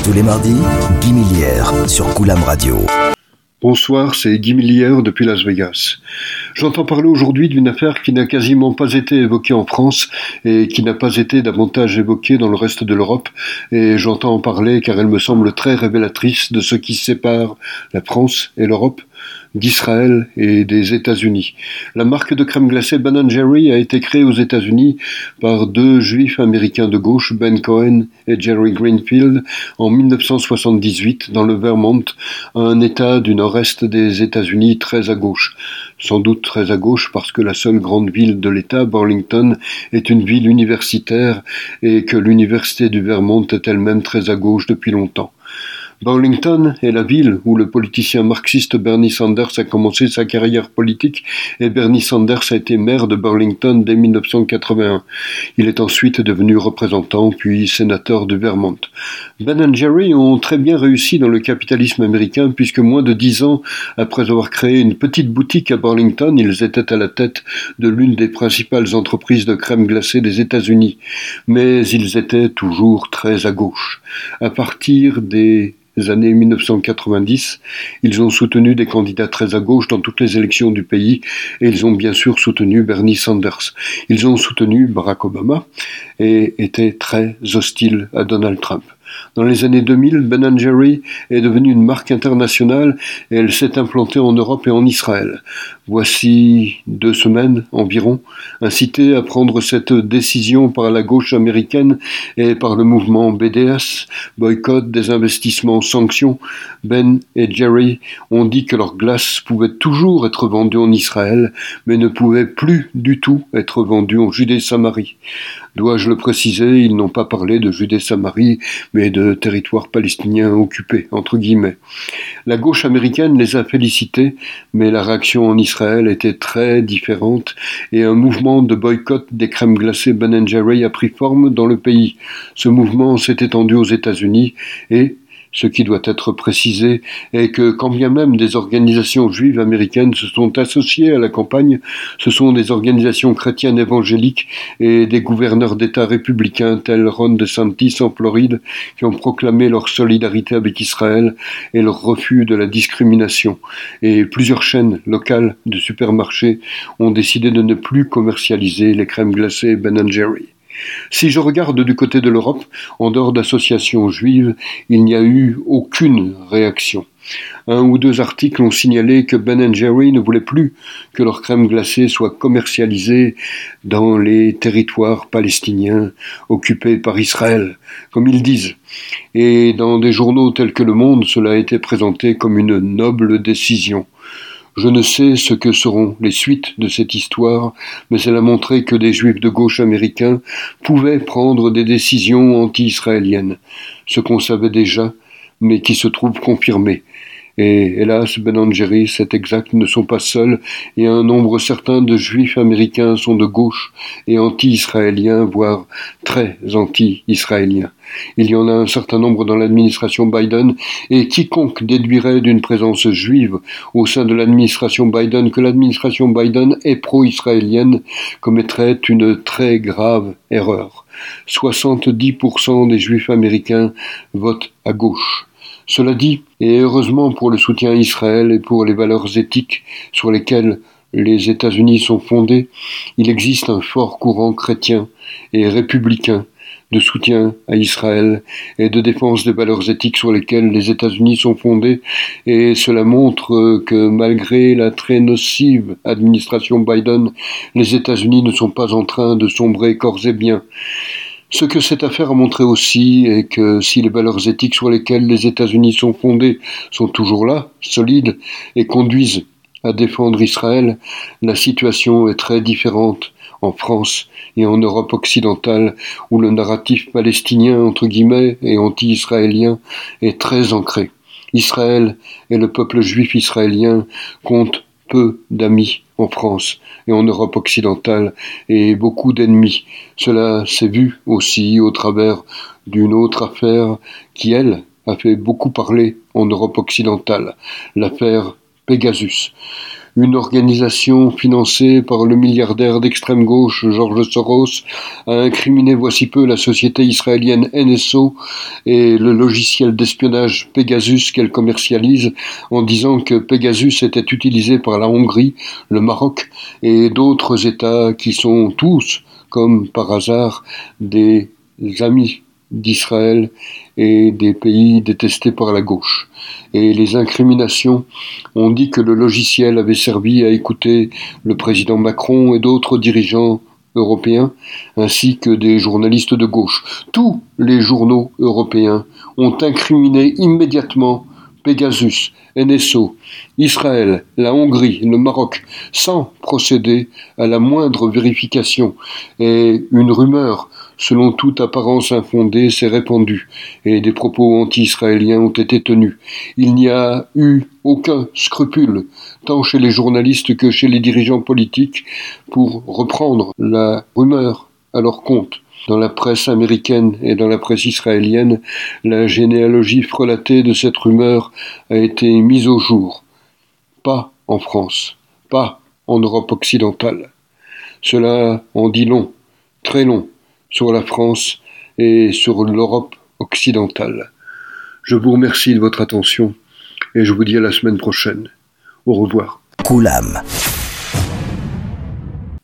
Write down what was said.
Tous les mardis, Guy Millière sur Coulam Radio. Bonsoir, c'est Guy Millière depuis Las Vegas. J'entends parler aujourd'hui d'une affaire qui n'a quasiment pas été évoquée en France et qui n'a pas été davantage évoquée dans le reste de l'Europe. Et j'entends en parler car elle me semble très révélatrice de ce qui sépare la France et l'Europe d'Israël et des États-Unis. La marque de crème glacée Ben & Jerry a été créée aux États-Unis par deux juifs américains de gauche, Ben Cohen et Jerry Greenfield, en 1978 dans le Vermont, un État du nord-est des États-Unis très à gauche. Sans doute très à gauche parce que la seule grande ville de l'État, Burlington, est une ville universitaire et que l'université du Vermont est elle-même très à gauche depuis longtemps. Burlington est la ville où le politicien marxiste Bernie Sanders a commencé sa carrière politique et Bernie Sanders a été maire de Burlington dès 1981. Il est ensuite devenu représentant puis sénateur du Vermont. Ben & Jerry ont très bien réussi dans le capitalisme américain puisque moins de 10 ans après avoir créé une petite boutique à Burlington, ils étaient à la tête de l'une des principales entreprises de crème glacée des États-Unis. Mais ils étaient toujours très à gauche. À partir des années 1990, ils ont soutenu des candidats très à gauche dans toutes les élections du pays et ils ont bien sûr soutenu Bernie Sanders. Ils ont soutenu Barack Obama et étaient très hostiles à Donald Trump. Dans les années 2000, Ben & Jerry est devenue une marque internationale et elle s'est implantée en Europe et en Israël. Voici 2 semaines environ, incité à prendre cette décision par la gauche américaine et par le mouvement BDS, boycott, désinvestissement, sanctions, Ben et Jerry ont dit que leur glace pouvait toujours être vendue en Israël, mais ne pouvait plus du tout être vendue en Judée-Samarie. Dois-je le préciser, ils n'ont pas parlé de Judée-Samarie, mais de territoire palestinien occupé, entre guillemets. La gauche américaine les a félicités, mais la réaction en Israël était très différente et un mouvement de boycott des crèmes glacées Ben & Jerry a pris forme dans le pays. Ce mouvement s'est étendu aux États-Unis et ce qui doit être précisé est que quand bien même des organisations juives américaines se sont associées à la campagne, ce sont des organisations chrétiennes évangéliques et des gouverneurs d'État républicains tels Ron DeSantis en Floride qui ont proclamé leur solidarité avec Israël et leur refus de la discrimination. Et plusieurs chaînes locales de supermarchés ont décidé de ne plus commercialiser les crèmes glacées Ben & Jerry. Si je regarde du côté de l'Europe, en dehors d'associations juives, il n'y a eu aucune réaction. 1 ou 2 articles ont signalé que Ben & Jerry ne voulait plus que leur crème glacée soit commercialisée dans les territoires palestiniens occupés par Israël, comme ils disent. Et dans des journaux tels que Le Monde, cela a été présenté comme une noble décision. Je ne sais ce que seront les suites de cette histoire, mais elle a montré que des juifs de gauche américains pouvaient prendre des décisions anti-israéliennes, ce qu'on savait déjà, mais qui se trouve confirmé. Et hélas, Ben & Jerry, c'est exact, ne sont pas seuls, et un nombre certain de juifs américains sont de gauche et anti-israéliens, voire très anti-israéliens. Il y en a un certain nombre dans l'administration Biden, et quiconque déduirait d'une présence juive au sein de l'administration Biden que l'administration Biden est pro-israélienne commettrait une très grave erreur. 70% des juifs américains votent à gauche. Cela dit, et heureusement pour le soutien à Israël et pour les valeurs éthiques sur lesquelles les États-Unis sont fondés, il existe un fort courant chrétien et républicain de soutien à Israël et de défense des valeurs éthiques sur lesquelles les États-Unis sont fondés, et cela montre que malgré la très nocive administration Biden, les États-Unis ne sont pas en train de sombrer corps et biens. Ce que cette affaire a montré aussi est que si les valeurs éthiques sur lesquelles les États-Unis sont fondés sont toujours là, solides, et conduisent à défendre Israël, la situation est très différente en France et en Europe occidentale, où le narratif palestinien, entre guillemets, et anti-israélien est très ancré. Israël et le peuple juif israélien comptent peu d'amis en France et en Europe occidentale et beaucoup d'ennemis. Cela s'est vu aussi au travers d'une autre affaire qui, elle, a fait beaucoup parler en Europe occidentale, l'affaire Pegasus. une organisation financée par le milliardaire d'extrême gauche George Soros a incriminé voici peu la société israélienne NSO et le logiciel d'espionnage Pegasus qu'elle commercialise en disant que Pegasus était utilisé par la Hongrie, le Maroc et d'autres États qui sont tous, comme par hasard, des amis d'Israël et des pays détestés par la gauche. Et les incriminations ont dit que le logiciel avait servi à écouter le président Macron et d'autres dirigeants européens, ainsi que des journalistes de gauche. Tous les journaux européens ont incriminé immédiatement Pegasus, NSO, Israël, la Hongrie, le Maroc, sans procéder à la moindre vérification. Et une rumeur, selon toute apparence infondée, s'est répandue, et des propos anti-israéliens ont été tenus. Il n'y a eu aucun scrupule, tant chez les journalistes que chez les dirigeants politiques, pour reprendre la rumeur à leur compte. Dans la presse américaine et dans la presse israélienne, la généalogie frelatée de cette rumeur a été mise au jour. Pas en France, pas en Europe occidentale. Cela en dit long, très long, sur la France et sur l'Europe occidentale. Je vous remercie de votre attention et je vous dis à la semaine prochaine. Au revoir. Koulam.